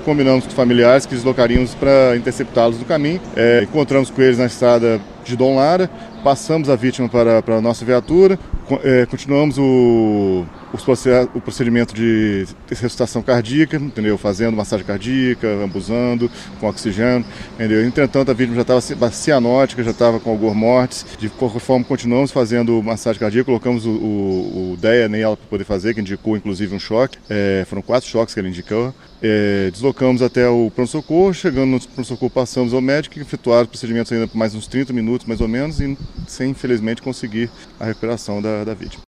Combinamos com os familiares que deslocaríamos para interceptá-los no caminho. Encontramos com eles na estrada de Dom Lara, passamos a vítima para a nossa viatura, continuamos o procedimento de ressuscitação cardíaca, entendeu? Fazendo massagem cardíaca, ambusando, com oxigênio, entendeu? Entretanto, a vítima já estava cianótica, já estava com algor mortis. De qualquer forma, continuamos fazendo massagem cardíaca, colocamos o DEA nela para poder fazer, que indicou inclusive um choque. Foram 4 choques que ele indicou. Deslocamos até o pronto-socorro, chegando no pronto-socorro passamos ao médico, que efetuaram os procedimentos ainda por mais uns 30 minutos, mais ou menos, e sem, infelizmente, conseguir a recuperação da vítima.